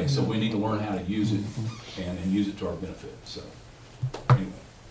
way, so we need to learn how to use it and use it to our benefit, so, anyway.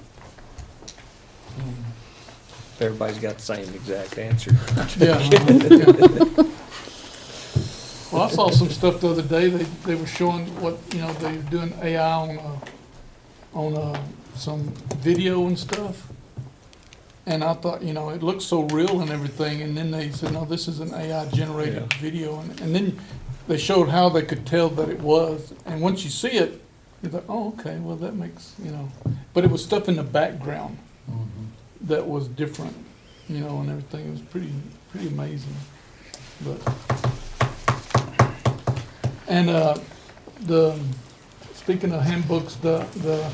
Everybody's got the same exact answer. Yeah. Yeah. Well, I saw some stuff the other day, they were showing what, they were doing AI on some video and stuff. And I thought, it looks so real and everything, and then they said, no, this is an AI generated Yeah. video, and then they showed how they could tell that it was, and once you see it, you're like, oh, okay, well, that makes, but it was stuff in the background that was different, and everything. It was pretty amazing. But and speaking of handbooks, the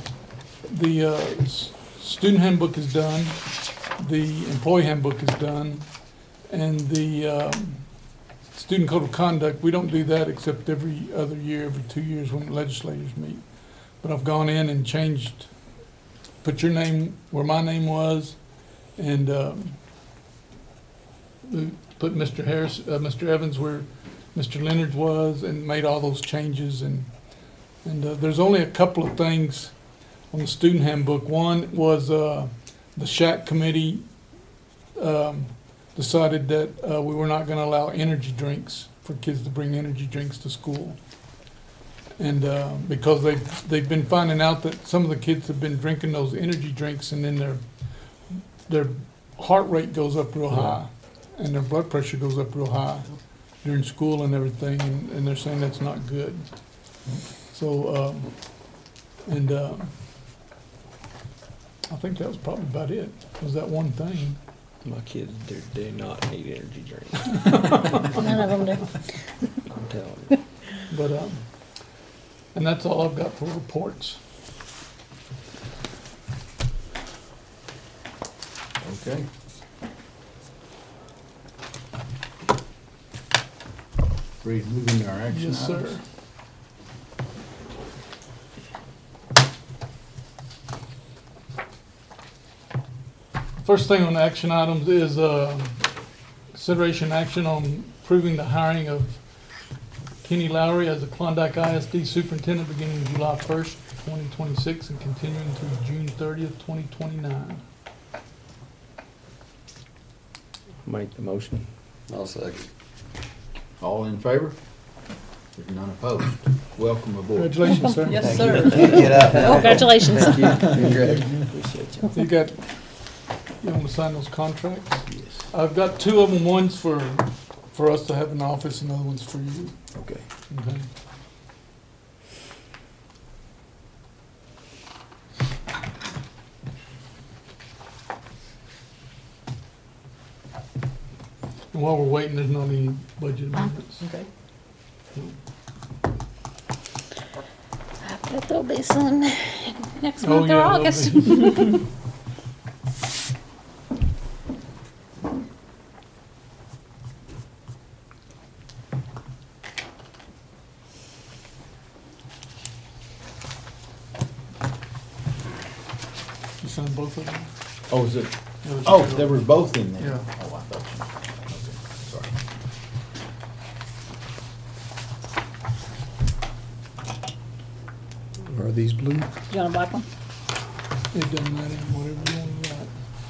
student handbook is done, the employee handbook is done, and the student code of conduct, we don't do that except every other year, every 2 years when legislators meet. But I've gone in and changed, put your name where my name was, and put Mr. Evans where Mr. Leonard's was, and made all those changes. And there's only a couple of things on the student handbook. One was the SHAC committee decided that we were not going to allow energy drinks for kids to bring energy drinks to school. And because they've been finding out that some of the kids have been drinking those energy drinks, and then their heart rate goes up real high, and their blood pressure goes up real high during school and everything, and they're saying that's not good. So, I think that was probably about it, was that one thing. My kids do not need energy drinks. None of them do. I'm telling you. But, and that's all I've got for reports. Okay. Ready to move into our action Yes, items? sir. First thing on the action items is consideration action on approving the hiring of Kenny Lowry as the Klondike ISD superintendent beginning July 1st, 2026 and continuing through June 30th, 2029. Make the motion. I'll second. All in favor? There's none opposed. Welcome aboard. Congratulations, sir. Yes, sir. Get out now. Congratulations. Appreciate you. You want to sign those contracts? Yes. I've got two of them. One's for us to have in office, and the other one's for you. Okay. Okay. And while we're waiting, there's not any budget amendments. Okay. I bet there'll be some next Oh, month or yeah, there'll August. be. You signed both of them? Oh, is it? Yeah, there's Oh, two. there were both in there? Yeah. Oh, I thought you, okay, sorry. Are these blue? You want a black one? It doesn't matter, whatever you want to write.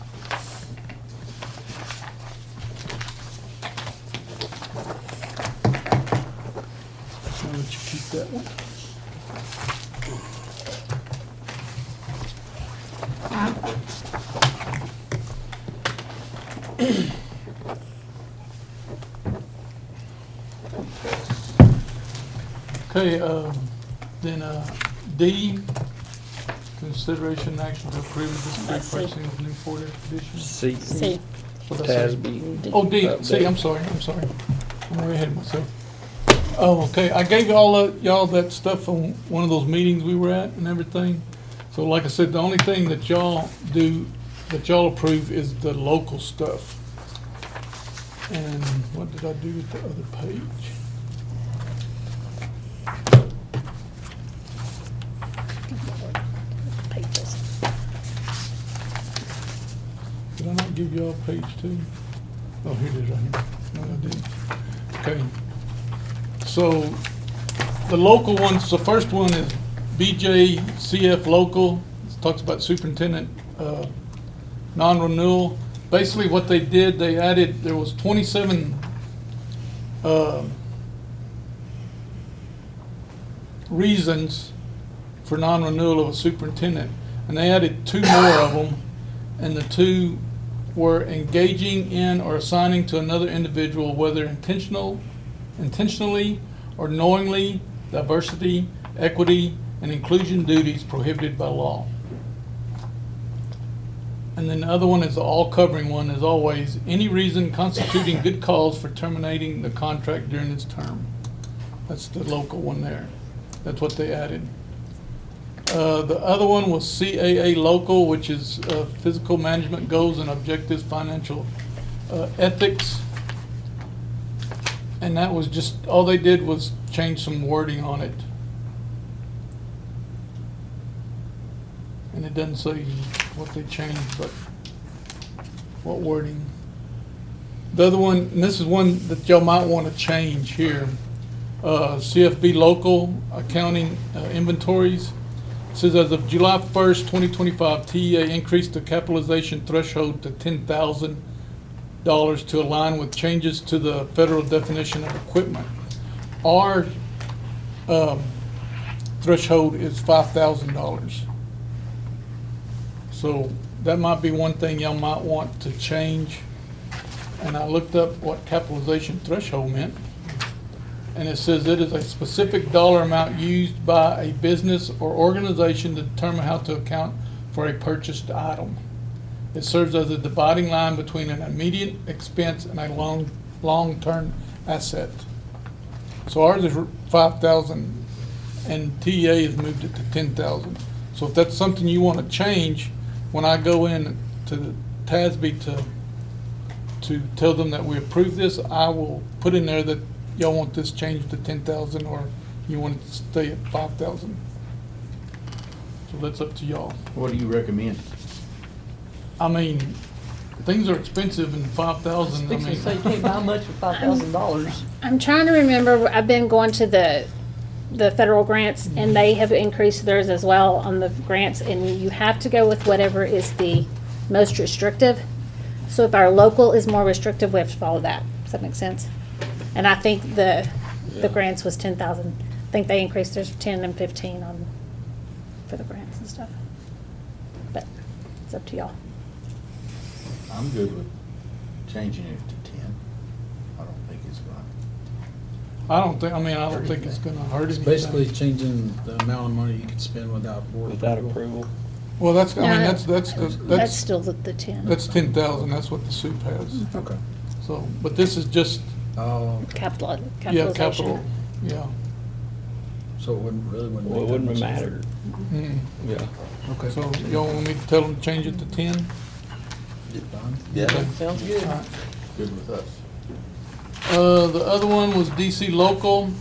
I'll let you keep that one. Okay, then D, consideration and action to approve the That's display C. pricing of new Ford Expedition. C. See. What'd I say? Tasby. Oh, D, Update. C, I'm sorry. I'm way ahead of myself. Oh, okay, I gave y'all that stuff on one of those meetings we were at and everything. So like I said, the only thing that y'all do, that y'all approve is the local stuff. And what did I do with the other page? Pages. Did I not give y'all page two? Oh, here it is right here. No, I didn't. Okay. So the local ones, the first one is BJCF local. It talks about superintendent, non-renewal. Basically what they did, they added, there was 27, reasons for non-renewal of a superintendent. And they added 2 more of them, and the 2 were engaging in or assigning to another individual, whether intentionally or knowingly, diversity, equity, and inclusion duties prohibited by law. And then the other one is the all-covering one, as always, any reason constituting good cause for terminating the contract during its term. That's the local one there. That's what they added. The other one was CAA local, which is physical management goals and objectives, financial ethics. And that was just, all they did was change some wording on it. And it doesn't say what they changed, but what wording. The other one, and this is one that y'all might want to change here. CFB local accounting inventories. It says as of July 1st, 2025, TEA increased the capitalization threshold to $10,000 to align with changes to the federal definition of equipment. Our threshold is $5,000. So that might be one thing y'all might want to change. And I looked up what capitalization threshold meant. And it says it is a specific dollar amount used by a business or organization to determine how to account for a purchased item. It serves as a dividing line between an immediate expense and a long-term asset. So ours is 5,000 and TEA has moved it to 10,000. So if that's something you want to change, when I go in to TASB to tell them that we approve this, I will put in there that y'all want this changed to 10,000 or you want it to stay at 5,000. So that's up to y'all. What do you recommend? I mean, things are expensive and 5,000, I Fixing to mean. say you can't buy much for $5,000. I'm trying to remember, I've been going to the federal grants, and they have increased theirs as well on the grants, and you have to go with whatever is the most restrictive. So if our local is more restrictive, we have to follow that. Does that make sense? And I think the grants was 10,000. I think they increased theirs 10 and 15 for the grants and stuff. But it's up to y'all. I'm good with changing it to 10. I don't think it's right. I don't think it's gonna hurt It's anything. basically changing the amount of money you can spend without board Without approval. approval. Well, that's, I mean, No. that's That's still the 10. that's 10,000, that's what the soup has. Okay. So, but this is just, Oh, okay. yeah, Capitalization. capital, yeah. So it wouldn't Well, it make that wouldn't much matter. Mm. Yeah. Okay. So y'all want me to tell them to change it to 10? Fine. Okay. Sounds good. All right. Good with us. The other one was DC local.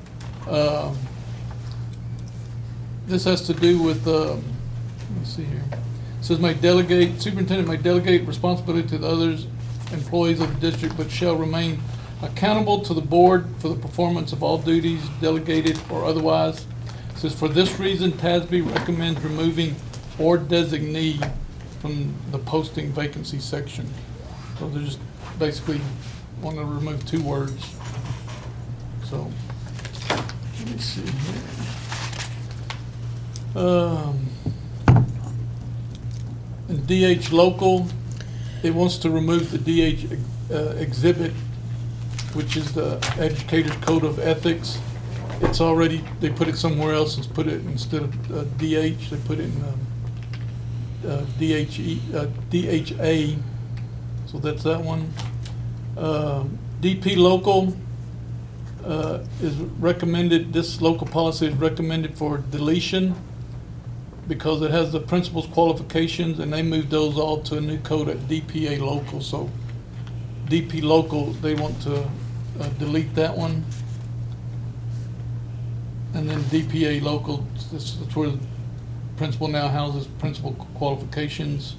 This has to do with, let me see here. It says superintendent may delegate responsibility to the others employees of the district, but shall remain accountable to the board for the performance of all duties delegated or otherwise. It says for this reason, TASB recommends removing or designee from the posting vacancy section. So they're just basically want to remove 2 words. So, let me see here. In DH local, it wants to remove the DH exhibit, which is the Educators Code of Ethics. It's already, they put it somewhere else and put it instead of DH, they put it in DHA. So that's that one. DP local is recommended, this local policy is recommended for deletion because it has the principal's qualifications and they moved those all to a new code at DPA local. So DP local, they want to delete that one. And then DPA local, this is where the principal now houses principal qualifications.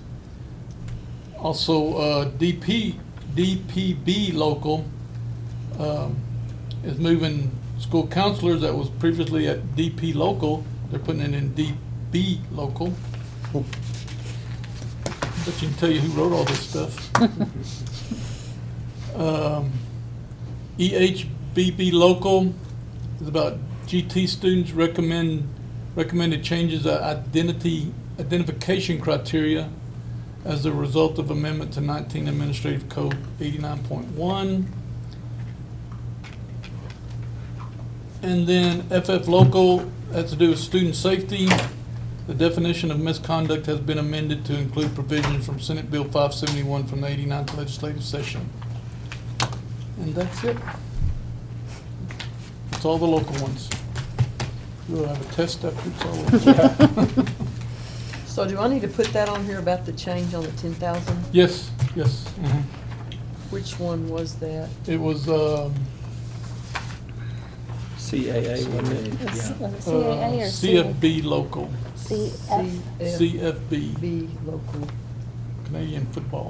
Also, DPB local is moving school counselors that was previously at DP local, they're putting it in DB local. But you can tell you who wrote all this stuff. EHBB local is about GT students recommended changes of identification criteria as a result of amendment to 19 Administrative Code 89.1. And then FF local has to do with student safety. The definition of misconduct has been amended to include provisions from Senate Bill 571 from the 89th legislative session. And that's it. It's all the local ones. We'll have a test after it's all over. So do I need to put that on here about the change on the 10,000? Yes, yes. Which one was that? It was, CAA, wasn't it? Was Yeah. it CAA or CFB local, CF? CFB, CFB local. Canadian football.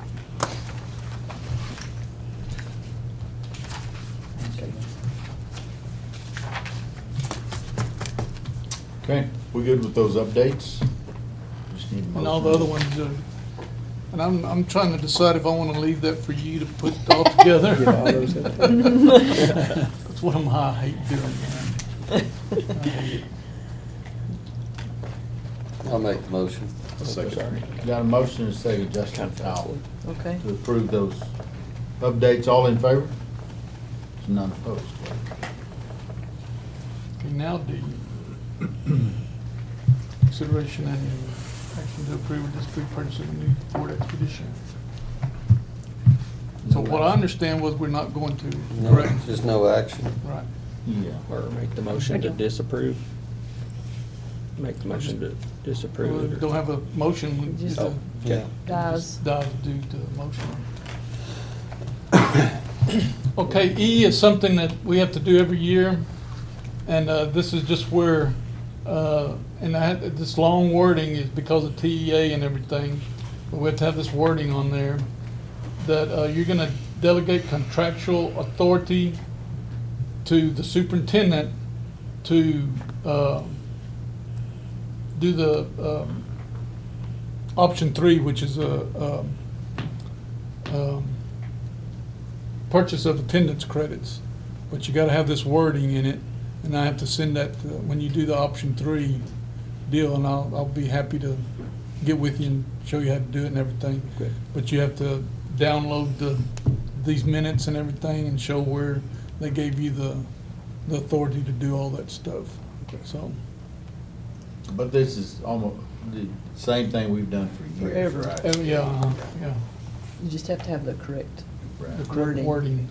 Okay, we good with those updates? Just need a And all the motion. other ones, and I'm trying to decide if I want to leave that for you to put all together. Get all those in there. That's what I hate doing, man. I hate it. I'll make the motion. Sorry. Got a motion and a second, Justin Kind of fast. Powell, Okay. to approve those updates. All in favor? None opposed. Okay, now D. Consideration and action to approve or disapprove purchase of a new Ford Expedition. So what I understand was we're not going to, No, correct? just no action. Right. Yeah. Or make the motion to disapprove. Make the motion to Well, disapprove we it. don't have a motion, we Just- just Oh, okay. Dies. dive due to the motion. Okay, E is something that we have to do every year, and this is just where, and this long wording is because of TEA and everything, but we have to have this wording on there, that you're gonna delegate contractual authority to the superintendent to do the option 3, which is a purchase of attendance credits. But you gotta have this wording in it, and I have to send that, when you do the option 3 deal, and I'll be happy to get with you and show you how to do it and everything. Okay. But you have to download these minutes and everything and show where they gave you the authority to do all that stuff. So, But this is almost the same thing we've done for years, Forever. right? yeah. You just have to have the correct. The Right. correct Wording. wording.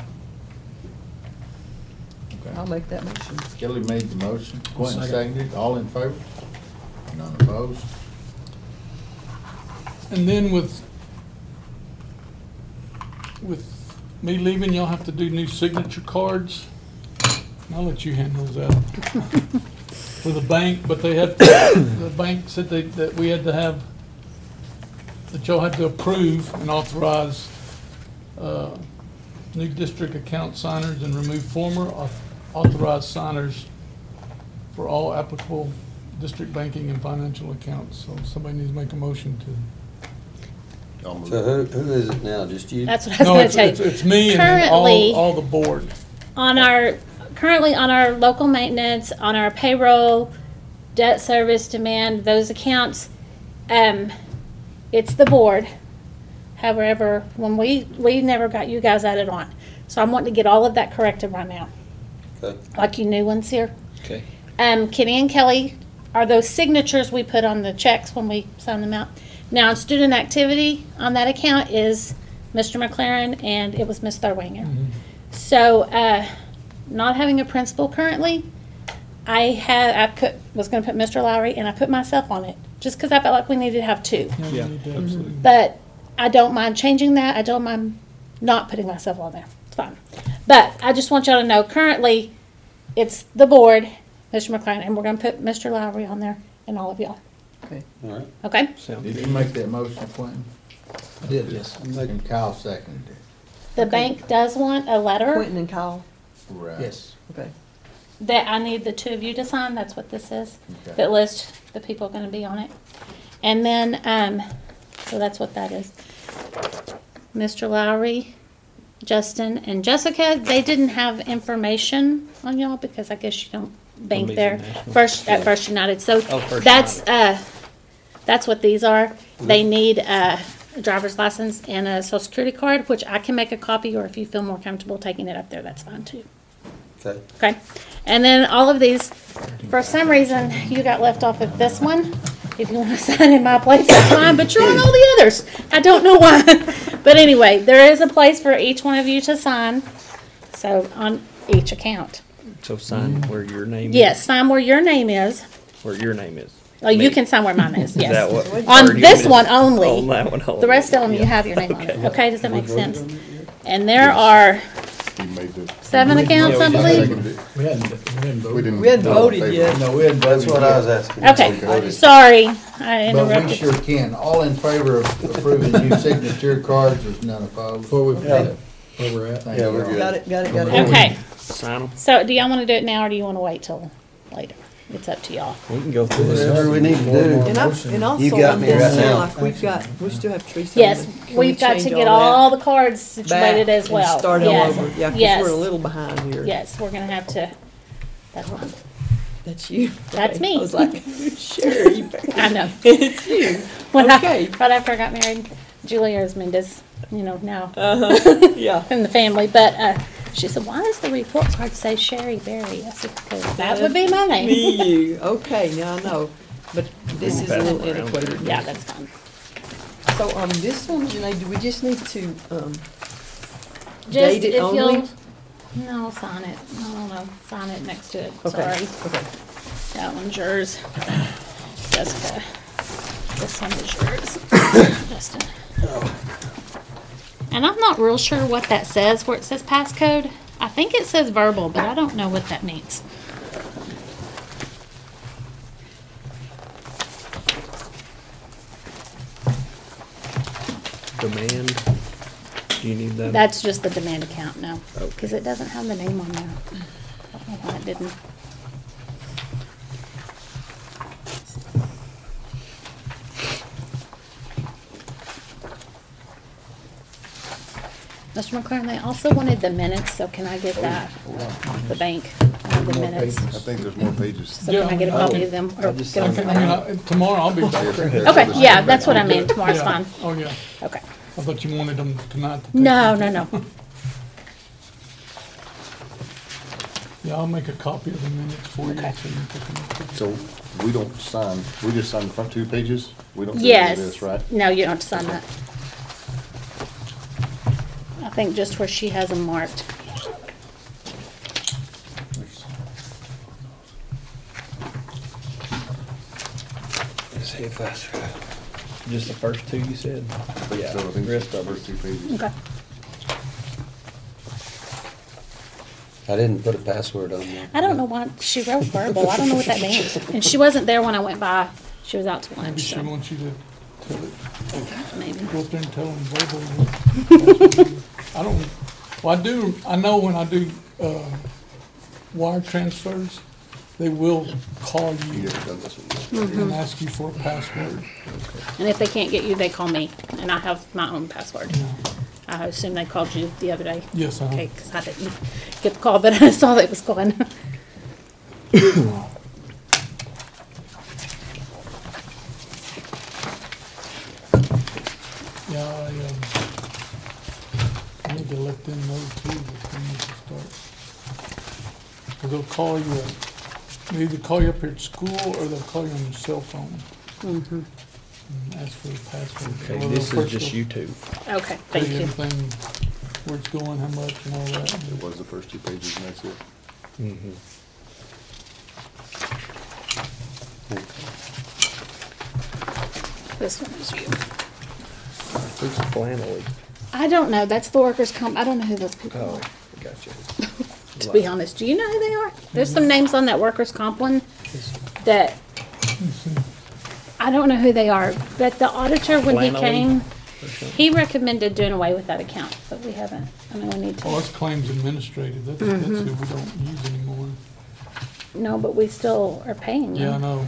I'll Okay. make that motion. Kelly made the motion, Quentin Second. seconded, all in favor? None opposed? And then with me leaving, y'all have to do new signature cards. I'll let you hand those out. For the bank, but they had, the bank said that we had to have, that y'all had to approve and authorize, new district account signers and remove former authorized signers for all applicable district banking and financial accounts. So somebody needs to make a motion to. So who is it now? Just you? That's what I was No, gonna it's, tell it's, you. it's me and then Currently- all the board. Currently on our local maintenance, on our payroll, debt service, demand, those accounts, it's the board. However, when we never got you guys added on. So I'm wanting to get all of that corrected right now, Okay. like you new ones here. Okay. Kenny and Kelly are those signatures we put on the checks when we sign them out. Now, student activity on that account is Mr. McLaren and it was Miss Thurwanger. So, not having a principal currently, was gonna put Mr. Lowry and I put myself on it, just because I felt like we needed to have 2. Yeah. Absolutely. But I don't mind changing that. I don't mind not putting myself on there. It's fine. But I just want y'all to know, currently, it's the board, Mr. McLean, and we're gonna put Mr. Lowry on there and all of y'all. Okay. All right. Okay? Sounds Did good. you make that motion, Quentin? I did, yes. And Kyle seconded it. The bank does want a letter. Quentin and Kyle. Right. Yes. Okay. that I need the two of you to sign, that's what this is. Okay. That lists the people gonna be on it. And then, so that's what that is. Mr. Lowry, Justin, and Jessica, they didn't have information on y'all because I guess you don't bank Visa there. National. At First United, so Oh, First that's what these are. They need a driver's license and a social security card, which I can make a copy, or if you feel more comfortable taking it up there, that's fine too. Okay. Okay, and then all of these, for some reason, you got left off of this one. If you want to sign in my place, that's fine, but you're on all the others. I don't know why. But anyway, there is a place for each one of you to sign, so on each account. So sign where your name is. Yes, sign where your name is. Where your name is. Oh, you Me. can sign where mine is, Is that yes. what? On or do you this want one me- only. On that one only. The rest of them, you Yeah. have your name on it. Okay. Okay, does that make sense? And there are You made the. 7 accounts, I Yeah, we just believe. Seconded it. We hadn't voted. We didn't. We hadn't vote in voted favor. yet. No, we hadn't That's voted what I yet. was asking. Okay, sorry, I But we interrupted. sure can. All in favor of approving new signature cards, there's none opposed. Before we Yeah. forget where we're at. Thank Yeah, you we're all. good. Got it. Okay, Sign them. so do y'all want to do it now, or do you want to wait till later? It's up to y'all. We can go through this. Whatever we need to do. And also You got on me this, right now. like, we still have Teresa. Yes, on the- can we've got to change get that all the cards situated back as well. and start all Yes. over, yeah, 'cause Yes. we're a little behind here. Yes, we're gonna have to, that's fine. That's you. That's Okay. me. I was like, Sherry, I know. it's you. When Okay. right after I got married, Julia Esmendez, now Yeah. in the family, but, she said, why does the report card say Sherry Berry? I said, because that would be my name. Me, you. Okay, now I know, but this is a little antiquated. Yeah, that's fine. So, this one, Janae, do we just need to, Just date it if only? you'll, no, sign it. I don't know, sign it next to it, Okay, sorry. okay. That one's yours. Jessica. This one is yours. Justin. And I'm not real sure what that says, where it says passcode. I think it says verbal, but I don't know what that means. Demand. Do you need that? That's just the demand account, no. Okay. Because it doesn't have the name on there. I don't know why it didn't. Mr. McLaren, they also wanted the minutes, so can I get that? The bank, the minutes. I think there's more pages. So can I get a copy of them? Or I just- get them from them? Tomorrow I'll be back there. Okay, yeah, that's what I meant. Tomorrow's Yeah. fine. Oh, yeah. Okay. I thought you wanted them tonight. to take No, them. no, no. Yeah, I'll make a copy of the minutes for you. Okay. So you can take them. So we don't sign, we just sign the front 2 pages? We don't do any Yes. of this, right? No, you don't have to sign that. I think just where she has them marked. See if that's just the first two you said? Yeah, So I think rest it's the of first it. 2 pages. Okay. I didn't put a password on there. I don't know why she wrote verbal. I don't know what that means. And she wasn't there when I went by. She was out to Maybe lunch, she so wants you to tell it, maybe. go up there and tell them verbally. I don't, well, I know when I do, wire transfers, they will call You you haven't done this one yet. and ask you for a password. And if they can't get you, they call me, and I have my own password. Yeah. I assume they called you the other day. Yes, Okay, because I didn't get the call, but I saw that it was going. Yeah, I need to let them know too that they need to start. Cause they'll call you, they either call you up here at school or they'll call you on your cell phone. And ask for the password. Okay, Or this they'll is just first you two. Okay, tell thank you. everything, where it's going, how much and all that. It was the first 2 pages and that's it. Mm-hmm. This one is you. Who's Flannelly? I don't know. That's the workers' comp. I don't know who those people Oh, are. gotcha. To be honest, do you know who they are? There's some names on that workers' comp one that I don't know who they are. But the auditor, when he Flannelly? came, Or something? he recommended doing away with that account, but we haven't. I mean, we need Oh, to. that's claims administrative, that's who we don't use anymore. No, but we still are paying Yeah, I them. know.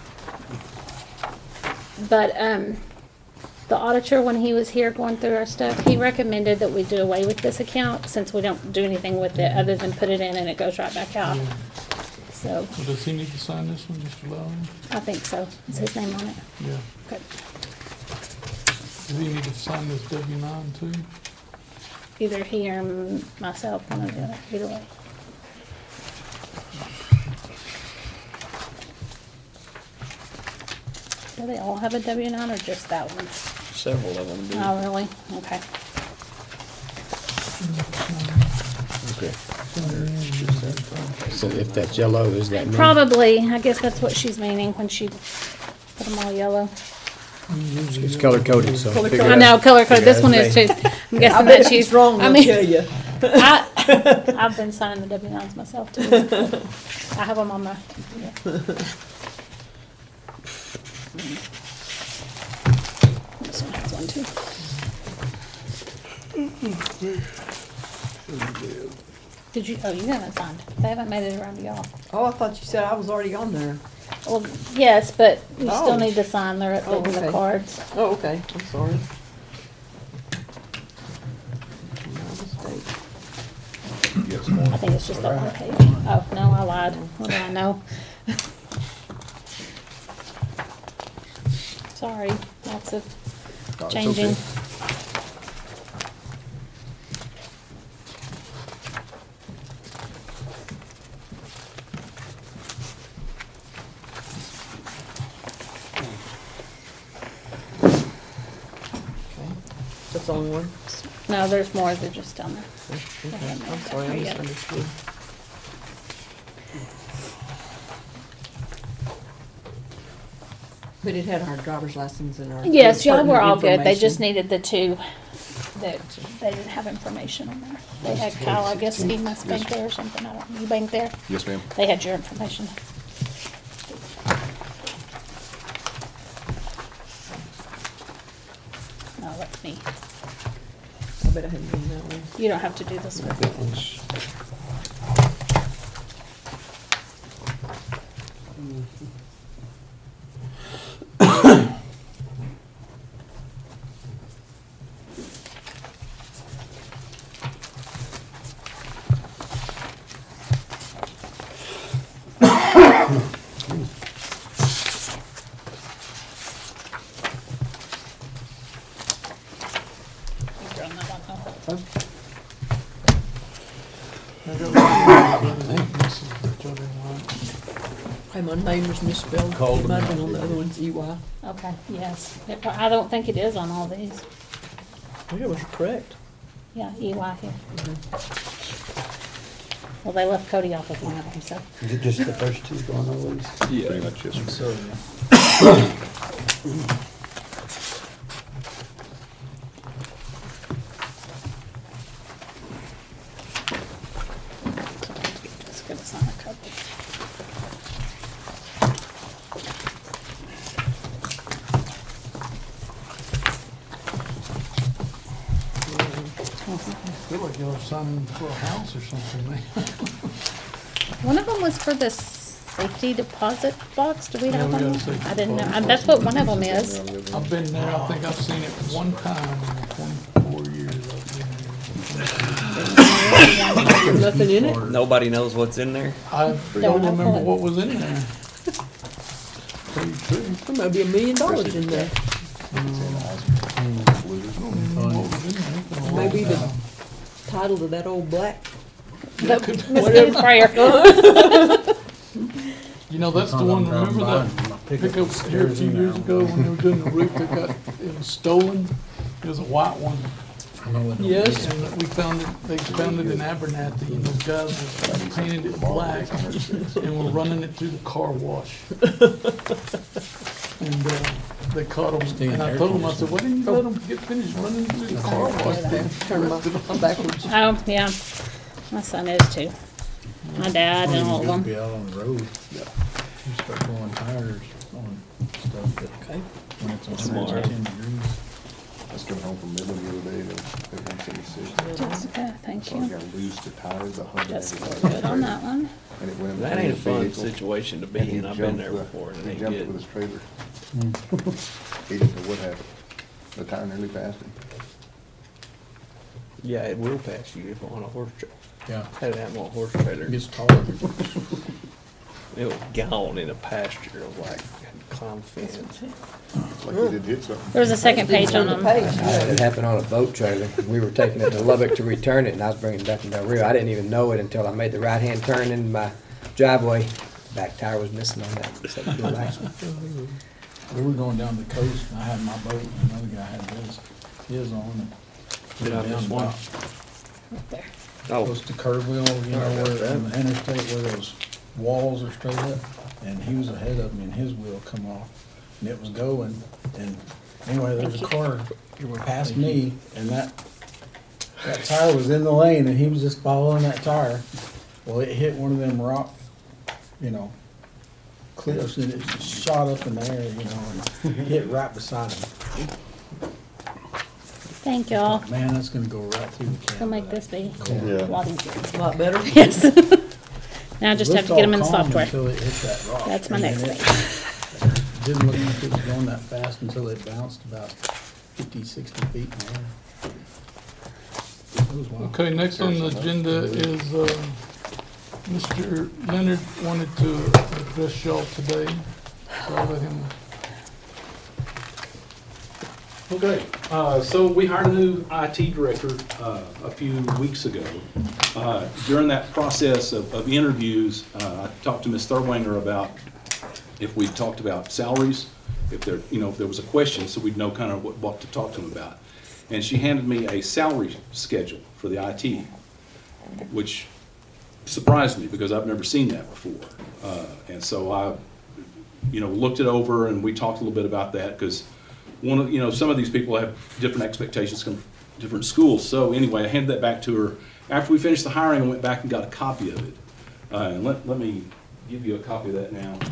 But, the auditor, when he was here going through our stuff, he recommended that we do away with this account since we don't do anything with it other than put it in and it goes right back out. Yeah. So, Well, does he need to sign this one, Mr. Lowry? I think so. Is his name on it? Yeah. Okay. Does he need to sign this W-9 too? Either he or myself, one or the other, either way. Do they all have a W-9 or just that one? Several of them do. Oh, really? Okay. Okay. So if that's yellow, is that me? Probably, I guess that's what she's meaning when she put them all yellow. It's color coded, so. Color figure I it know, out. color code, this one is too. I'm guessing I bet that's if you. it's wrong, I they'll mean, tell you. I've been signing the W-9s myself too. I have them on my, yeah. This one has one too. Did you, oh, you haven't signed. They haven't made it around to y'all. Oh, I thought you said I was already on there. Well, yes, but you still Oh. need to sign. They're updating the okay. cards. Oh, okay, I'm sorry. My mistake. Yes, more. I think it's just that one page. Oh, no, I lied. What do I know? Sorry, lots of No, it's changing. okay. That's the only one? No, there's more. They're just down there. Okay, haven't made I'm that sorry, I here yet. misunderstood. But it had our driver's license and our. Yes, y'all were pertinent all good. They just information. needed the two that they didn't have information on there. They had Kyle, I guess he must bank there or something. I don't, you bank there? Yes, ma'am. They had your information. No, that's me. I bet I hadn't done that one. You don't have to do this one. That one's- You've drawn that one, huh? Hey, my name was misspelled. Called It them might have been out, on the didn't other you? ones, EY. Okay, yes. I don't think it is on all these. I think it was correct. Yeah, EY here. Well, they left Cody off with one of them, so. Is it just the first two going always? Pretty much, yes, sir. So, It's good to sign a couple. I feel like y'all signing for a house or something, man. One of them was for the safety deposit box. Do we Yeah, have we got a one? safety I didn't know. deposit That's what one of them is. I've been there, I think I've seen it one time in the 24 years I've been here. There's nothing in it? Nobody knows what's in there? I Don't don't know remember what. what was in there. Tell you the truth, There might be $1 million in there. I don't remember what was in there. It's been a long Maybe the time. title to that old black. The mosquito sprayer. You know, that's the one, remember that pickup here a few years ago when they were doing the roof, it was stolen? It was a white one. I know it don't Yes. get- And we found it, they found it in Abernathy, and those guys were painted it black and were running it through the car wash. And, they caught them, and I told them, I said, why didn't you let them get finished running through the car wash then? Turn my backwards. Oh, yeah. My son is too. My dad and all of Just them. Be out on the road. You start blowing tires on stuff that, Okay. when it's on Smart. 10 degrees. I was coming home from Midland the other day, and everyone said he said, Jessica, thank so I you. gotta lose the tires, 100. Jessica, good on that one. and it went in That ain't a fun vehicle, situation to be and he in. I've been jumped there the- before and it He ain't jumped it good. with his trailer. He didn't know what happened. The tire nearly passed him. Yeah, it will pass you if on a horse trailer. Yeah, Had it happen on a horse trailer. it gets taller. It was gone in a pasture. It was like, had to climb a fence. It's like he did hit something. There's a second page on The them. page, I had it yeah. happen on a boat trailer. We were taking it to Lubbock to return it, and I was bringing it back from Del Rio. I didn't even know it until I made the right-hand turn in my driveway. Back tire was missing on that. So it was nice. We were going down the coast, and I had my boat, and another guy had his on. And Did I miss down one? about Right there. Oh, Close to Kerrville, you know, where on the interstate where those walls are straight up, and he was ahead of me, and his wheel come off, and it was going, and anyway, there's a car past me, and that tire was in the lane, and he was just following that tire. Well, it hit one of them rock, you know, cliffs, and it shot up in the air, you know, and hit right beside him. Thank y'all. Man, that's gonna go right through the camera. We'll make this be Yeah. a lot easier. A lot better. Yes. Now I just have to get them in the Looked all calm software. Until it hit that rock. That's my And next then thing. it Didn't look like it was going that fast until it bounced about 50, 60 feet in the air. It was wild. Okay, next on the agenda is, Mr. Leonard wanted to address y'all today, so I'll let him. Okay, so we hired a new IT director a few weeks ago. During that process of interviews, I talked to Ms. Thurwanger about if we talked about salaries, if there, if there was a question, so we'd know kind of what to talk to him about. And she handed me a salary schedule for the IT, which surprised me because I've never seen that before. And so I, looked it over and we talked a little bit about that because some of these people have different expectations from different schools. So anyway, I handed that back to her. After we finished the hiring, I went back and got a copy of it. And let me give you a copy of that now.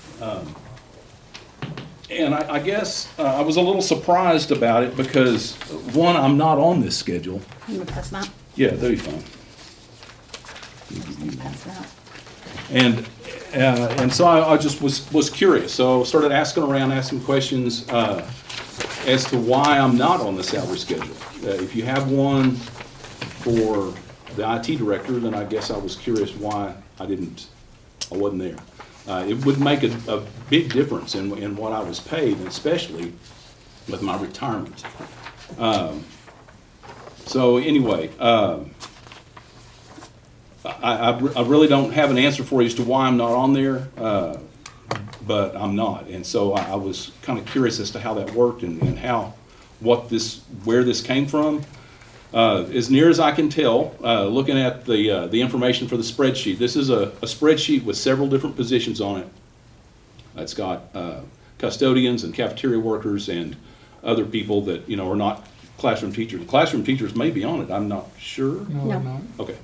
And I guess I was a little surprised about it because, one, I'm not on this schedule. You want to pass them out? Yeah, that'd be fine. Pass them out. And so I just was curious. So started asking around, asking questions as to why I'm not on the salary schedule. If you have one for the IT director, then I guess I was curious why I wasn't there. It would make a big difference in what I was paid, and especially with my retirement. So anyway, I really don't have an answer for you as to why I'm not on there, but I'm not. And so I was kind of curious as to how that worked and where this came from. As near as I can tell, looking at the information for the spreadsheet, this is a spreadsheet with several different positions on it. It's got custodians and cafeteria workers and other people that are not classroom teachers. Classroom teachers may be on it. I'm not sure. No, No. we're not. Okay.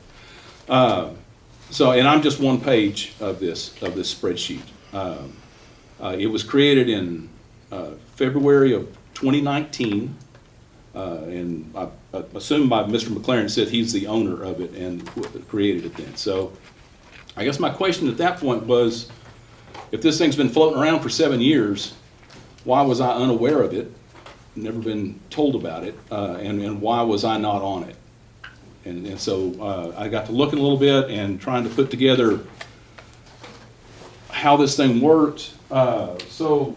And I'm just one page of this spreadsheet. It was created in February of 2019, and I assume by Mr. McLaren said he's the owner of it and created it then. So I guess my question at that point was, if this thing's been floating around for 7 years, why was I unaware of it, never been told about it, and why was I not on it? And so I got to looking a little bit and trying to put together how this thing worked. So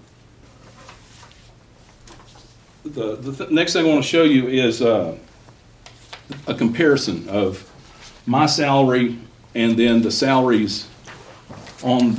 the next thing I want to show you is a comparison of my salary and then the salaries on